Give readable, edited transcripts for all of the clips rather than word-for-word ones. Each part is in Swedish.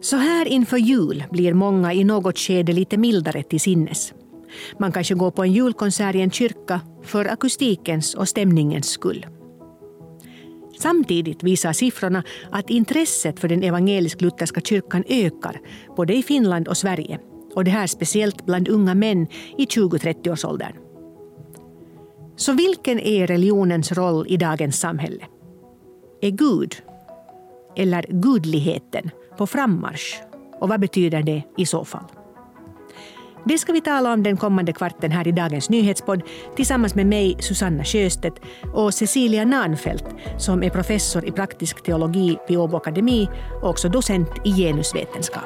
Så här inför jul blir många i något skede lite mildare till sinnes. Man kanske går på en julkonsert i en kyrka för akustikens och stämningens skull. Samtidigt visar siffrorna att intresset för den evangelisk-lutherska kyrkan ökar både i Finland och Sverige. Och det här speciellt bland unga män i 20-30-årsåldern. Så vilken är religionens roll i dagens samhälle? Är Gud eller gudligheten på frammarsch? Och vad betyder det i så fall? Det ska vi tala om den kommande kvarten här i dagens nyhetspodd tillsammans med mig, Susanna Sjöstedt, och Cecilia Nahnfeldt som är professor i praktisk teologi vid Åbo Akademi och också docent i genusvetenskap.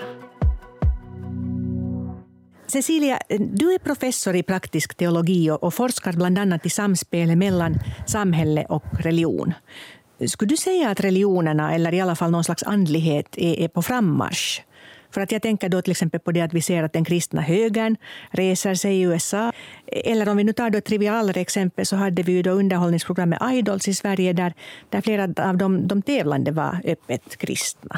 Cecilia, du är professor i praktisk teologi och forskar bland annat i samspelet mellan samhälle och religion. Skulle du säga att religionerna, eller i alla fall någon slags andlighet, är på frammarsch? För att jag tänker då till exempel på det att vi ser att den kristna högern reser sig i USA. Eller om vi nu tar då ett trivialare exempel så hade vi ju då underhållningsprogrammet Idols i Sverige där flera av de tävlande var öppet kristna.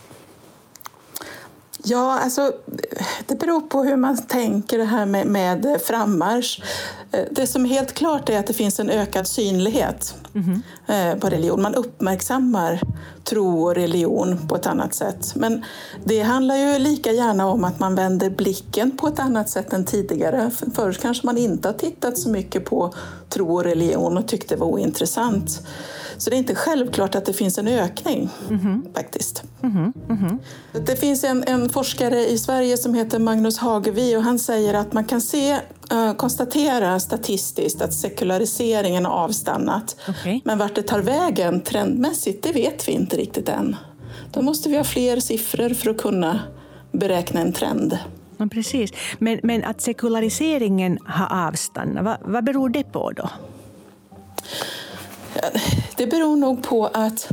Ja, alltså det beror på hur man tänker det här med frammarsch. Det som är helt klart är att det finns en ökad synlighet på religion. Man uppmärksammar tro och religion på ett annat sätt. Men det handlar ju lika gärna om att man vänder blicken på ett annat sätt än tidigare. Förut kanske man inte har tittat så mycket på tro och religion och tyckte det var ointressant. Så det är inte självklart att det finns en ökning faktiskt. Det finns en forskare i Sverige som heter Magnus Hagevig och han säger att man kan konstatera statistiskt att sekulariseringen har avstannat. Okay. Men vart det tar vägen trendmässigt, det vet vi inte riktigt än. Då måste vi ha fler siffror för att kunna beräkna en trend. Ja, precis. Men att sekulariseringen har avstannat, vad beror det på då? Det beror nog på att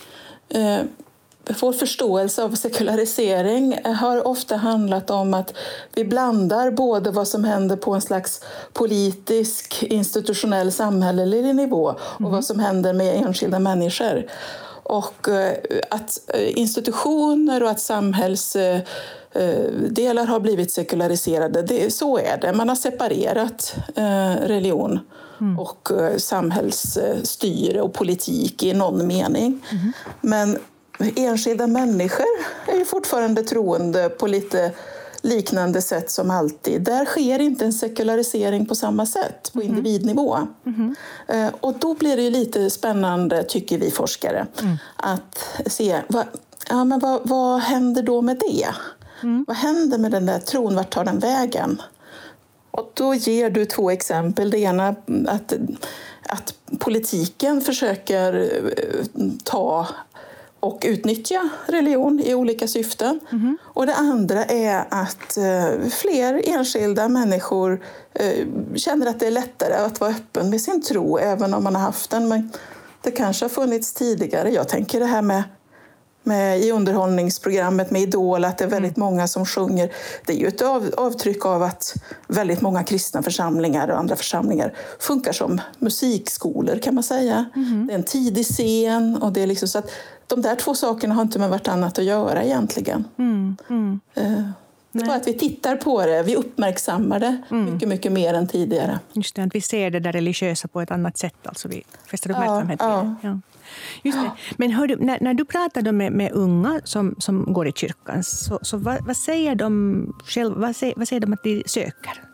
vår förståelse av sekularisering har ofta handlat om att vi blandar både vad som händer på en slags politisk, institutionell, samhällelig nivå och vad som händer med enskilda människor. Och att institutioner och att samhällsdelar har blivit sekulariserade, så är det. Man har separerat religion och samhällsstyre och politik i någon mening. Men enskilda människor är ju fortfarande troende på lite liknande sätt som alltid. Där sker inte en sekularisering på samma sätt på individnivå. Och då blir det ju lite spännande, tycker vi forskare, att se vad händer då med det? Vad händer med den där tron? Vart tar den vägen? Och då ger du 2 exempel. Det ena att politiken försöker ta och utnyttja religion i olika syften. Och det andra är att fler enskilda människor känner att det är lättare att vara öppen med sin tro även om man har haft den. Men det kanske har funnits tidigare. Jag tänker det här med i underhållningsprogrammet med Idol, att det är väldigt många som sjunger. Det är ju ett avtryck av att väldigt många kristna församlingar och andra församlingar funkar som musikskolor, kan man säga. Det är en tidig scen och det är liksom så att de där 2 sakerna har inte med vartannat att göra egentligen. Det är bara att vi tittar på det, vi uppmärksammar det mycket, mycket mer än tidigare. Just det, att vi ser det där religiösa på ett annat sätt, alltså vi fäster uppmärksamhet på det. Ja. Just det. Men hör du, när du pratar med unga som går i kyrkan, så vad säger de själva, vad säger de att de söker?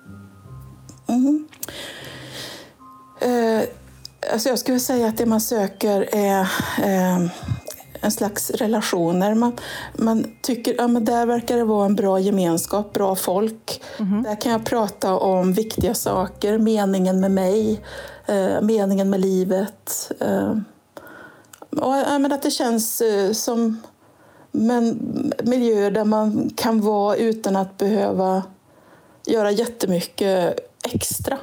Alltså jag skulle säga att det man söker är en slags relationer. Man tycker men där verkar det vara en bra gemenskap, bra folk. Där kan jag prata om viktiga saker, meningen med mig, meningen med livet. Och att det känns som en miljö där man kan vara utan att behöva göra jättemycket extra.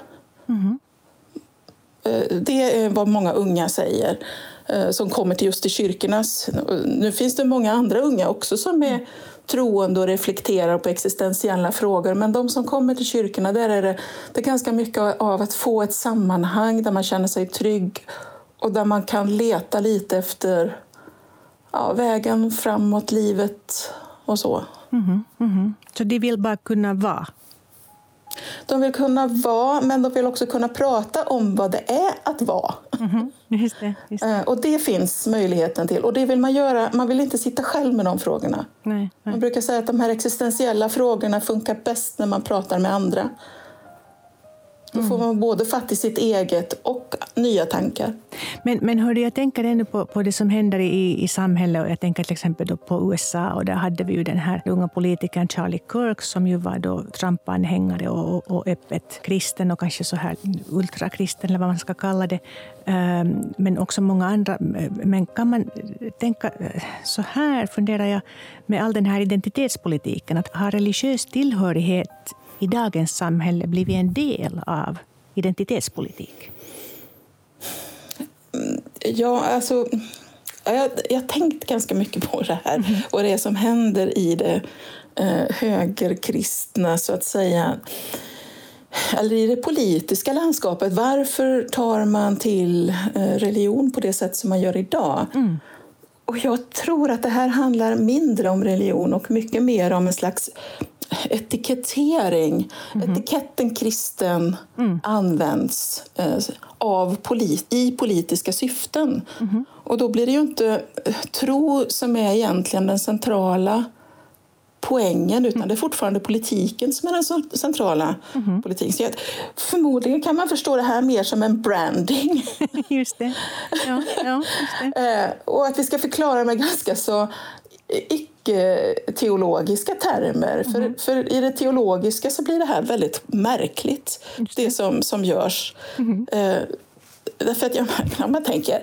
Det är vad många unga säger som kommer till just i kyrkornas. Nu finns det många andra unga också som är troende och reflekterar på existentiella frågor. Men de som kommer till kyrkorna, där är det ganska mycket av att få ett sammanhang där man känner sig trygg. Och där man kan leta lite efter vägen framåt, livet, och så. Så de vill bara kunna vara? De vill kunna vara, men de vill också kunna prata om vad det är att vara. Just det. Och det finns möjligheten till. Och det vill man göra. Man vill inte sitta själv med de frågorna. Nej. Man brukar säga att de här existentiella frågorna funkar bäst när man pratar med andra. Då får man både fatt i sitt eget och nya tankar. Men hörde, jag tänker ännu på det som händer i samhället. Och jag tänker till exempel då på USA. Och där hade vi ju den här unga politikern Charlie Kirk som ju var då Trump-anhängare och öppet kristen och kanske så här ultrakristen eller vad man ska kalla det. Men också många andra. Men kan man tänka så här, funderar jag, med all den här identitetspolitiken, att har religiös tillhörighet i dagens samhälle blivit en del av identitetspolitik? Ja, alltså jag har tänkt ganska mycket på det här och det som händer i det högerkristna, så att säga, eller i det politiska landskapet. Varför tar man till religion på det sätt som man gör idag? Och jag tror att det här handlar mindre om religion och mycket mer om en slags etikettering. Etiketten kristen används i politiska syften. Och då blir det ju inte tro som är egentligen den centrala poängen, utan det är fortfarande politiken som är den centrala politiken. Så förmodligen kan man förstå det här mer som en branding. Just det. Ja, just det. Och att vi ska förklara med ganska så icke-teologiska termer. För i det teologiska så blir det här väldigt märkligt, det som görs. Därför att man tänker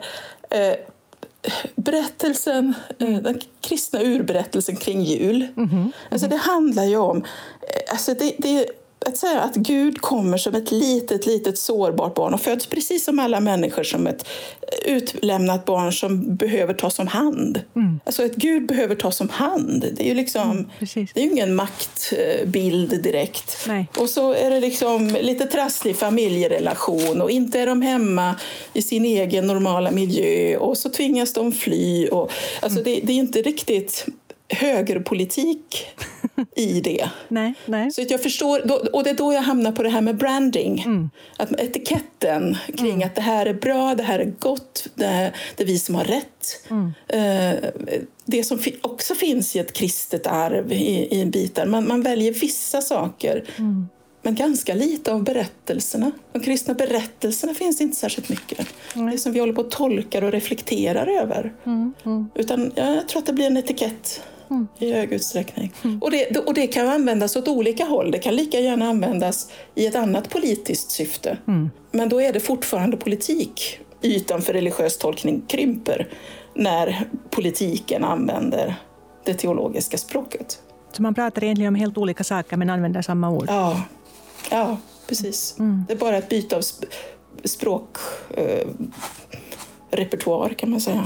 berättelsen, den kristna urberättelsen kring jul. Alltså det handlar ju om, alltså det att säga att Gud kommer som ett litet sårbart barn och föds precis som alla människor som ett utlämnat barn som behöver tas om hand. Alltså ett Gud behöver tas om hand. Det är ju liksom, det är ju ingen maktbild direkt. Nej. Och så är det liksom lite trasslig familjerelation och inte är de hemma i sin egen normala miljö och så tvingas de fly. Och, alltså det är inte riktigt högerpolitik i det. Nej. Så att jag förstår, och det är då jag hamnar på det här med branding. Att etiketten kring att det här är bra, det här är gott, det är vi som har rätt. Det som också finns i ett kristet arv i bitar. Man väljer vissa saker, men ganska lite av berättelserna. De kristna berättelserna finns inte särskilt mycket. Det som vi håller på att tolkar och reflekterar över. Utan jag tror att det blir en etikett i hög utsträckning. Och det kan användas åt olika håll. Det kan lika gärna användas i ett annat politiskt syfte. Men då är det fortfarande politik. Ytan för religiös tolkning krymper när politiken använder det teologiska språket. Så man pratar egentligen om helt olika saker men använder samma ord? Ja, precis. Det är bara ett byte av språkrepertoar kan man säga.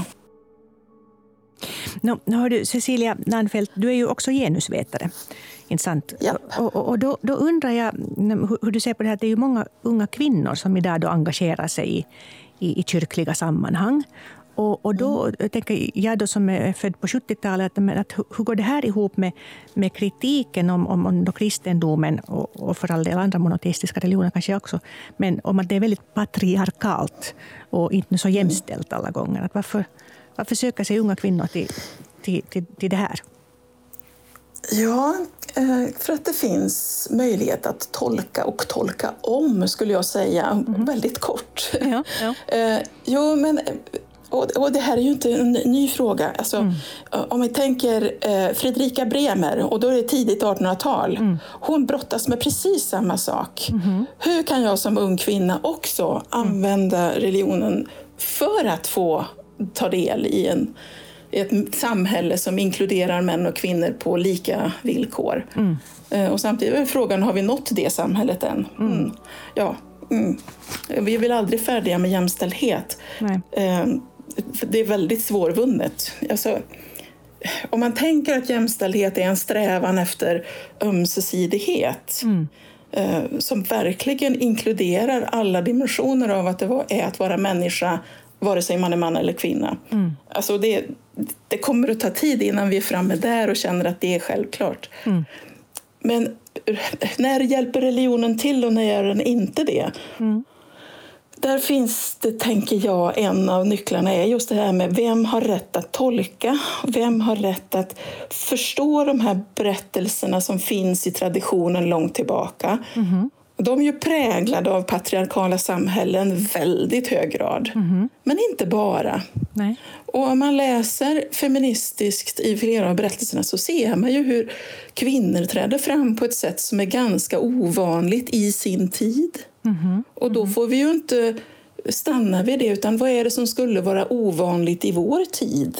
Hör du, Cecilia Nahnfeldt, du är ju också genusvetare, inte sant? Ja. Och då undrar jag hur du ser på det här, att det är ju många unga kvinnor som idag då engagerar sig i kyrkliga sammanhang. Och då tänker jag då som är född på 70-talet, att hur går det här ihop med kritiken om då kristendomen och för all del andra monoteistiska religioner kanske också, men om att det är väldigt patriarkalt och inte så jämställt alla gånger. Att varför söker sig unga kvinnor till det här? Ja, för att det finns möjlighet att tolka och tolka om, skulle jag säga, väldigt kort. Ja. Jo, men och det här är ju inte en ny fråga. Alltså, om vi tänker Fredrika Bremer, och då är det tidigt 1800-tal. Hon brottas med precis samma sak. Hur kan jag som ung kvinna också använda religionen för att få ta del i ett samhälle som inkluderar män och kvinnor på lika villkor. Och samtidigt är frågan, har vi nått det samhället än? Vi är väl aldrig färdiga med jämställdhet. Nej. Det är väldigt svårvunnet. Alltså, om man tänker att jämställdhet är en strävan efter ömsesidighet som verkligen inkluderar alla dimensioner av att det är att vara människa vare sig man är man eller kvinna. Alltså det kommer att ta tid innan vi är framme där och känner att det är självklart. Men när hjälper religionen till och när gör den inte det? Där finns det, tänker jag, en av nycklarna är just det här med vem har rätt att tolka, vem har rätt att förstå de här berättelserna som finns i traditionen långt tillbaka. De är ju präglade av patriarkala samhällen väldigt hög grad. Men inte bara. Nej. Och om man läser feministiskt i flera av berättelserna så ser man ju hur kvinnor träder fram på ett sätt som är ganska ovanligt i sin tid. Och då får vi ju inte stanna vid det, utan vad är det som skulle vara ovanligt i vår tid?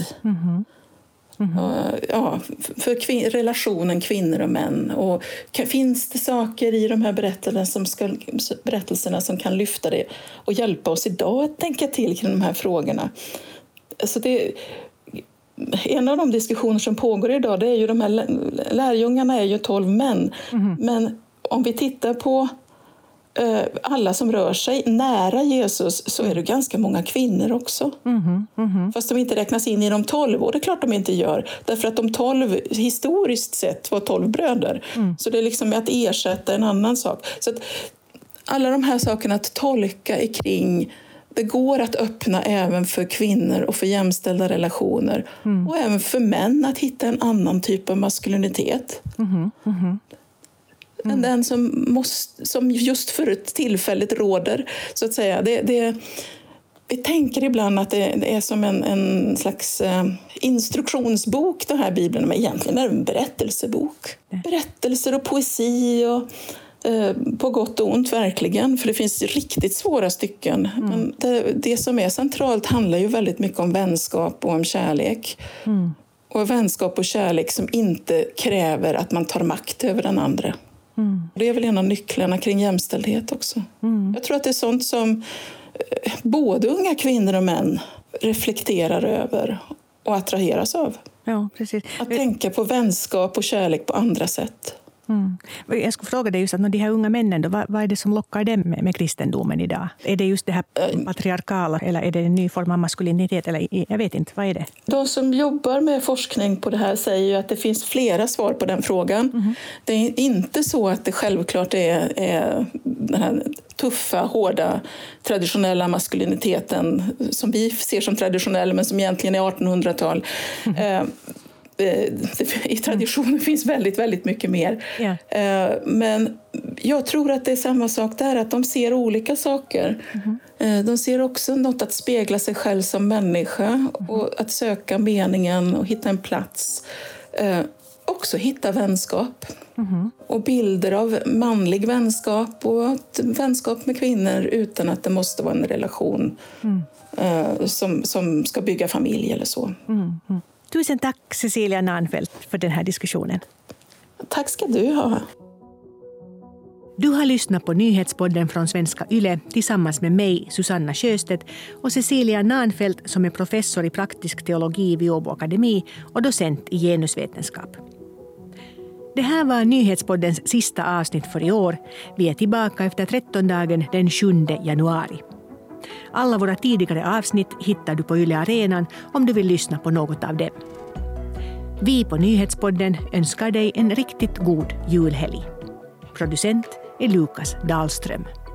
Ja, för relationen kvinnor och män. Och finns det saker i de här berättelserna som kan lyfta det och hjälpa oss idag att tänka till kring de här frågorna? Alltså en av de diskussioner som pågår idag, det är ju de här lärjungarna är ju 12 män. Men om vi tittar på alla som rör sig nära Jesus så är det ganska många kvinnor också. Fast de inte räknas in i de 12, och det är klart de inte gör. Därför att de 12 historiskt sett var 12 bröder. Så det är liksom att ersätta en annan sak. Så att alla de här sakerna att tolka är kring, det går att öppna även för kvinnor och för jämställda relationer. Och även för män att hitta en annan typ av maskulinitet. Än den som just för ett tillfället råder, så att säga. Vi tänker ibland att det är som en slags instruktionsbok, den här Bibeln, men egentligen är det en berättelsebok. Berättelser och poesi och på gott och ont verkligen, för det finns riktigt svåra stycken. Men det som är centralt handlar ju väldigt mycket om vänskap och om kärlek. Och vänskap och kärlek som inte kräver att man tar makt över den andra. Det är väl en av nycklarna kring jämställdhet också. Jag tror att det är sånt som både unga kvinnor och män reflekterar över och attraheras av. Ja, precis. Att tänka på vänskap och kärlek på andra sätt. Jag skulle fråga dig just att de här unga männen, då, vad är det som lockar dem med kristendomen idag? Är det just det här patriarkala, eller är det en ny form av maskulinitet? Eller, jag vet inte, vad är det? De som jobbar med forskning på det här säger ju att det finns flera svar på den frågan. Det är inte så att det självklart är den här tuffa, hårda, traditionella maskuliniteten som vi ser som traditionell, men som egentligen är 1800-tal. I traditionen finns väldigt, väldigt mycket mer. Men jag tror att det är samma sak där, att de ser olika saker. De ser också något att spegla sig själv som människa och att söka meningen och hitta en plats. Också hitta vänskap. Och bilder av manlig vänskap och vänskap med kvinnor utan att det måste vara en relation som ska bygga familj eller så. Tusen tack Cecilia Nahnfeldt för den här diskussionen. Tack ska du ha. Du har lyssnat på nyhetspodden från Svenska Yle tillsammans med mig, Susanna Sjöstedt, och Cecilia Nahnfeldt som är professor i praktisk teologi vid Åbo Akademi och docent i genusvetenskap. Det här var nyhetspoddens sista avsnitt för i år. Vi är tillbaka efter 13-dagen den 7 januari. Alla våra tidigare avsnitt hittar du på Yle Arenan om du vill lyssna på något av dem. Vi på Nyhetspodden önskar dig en riktigt god julhelg. Producent är Lukas Dahlström.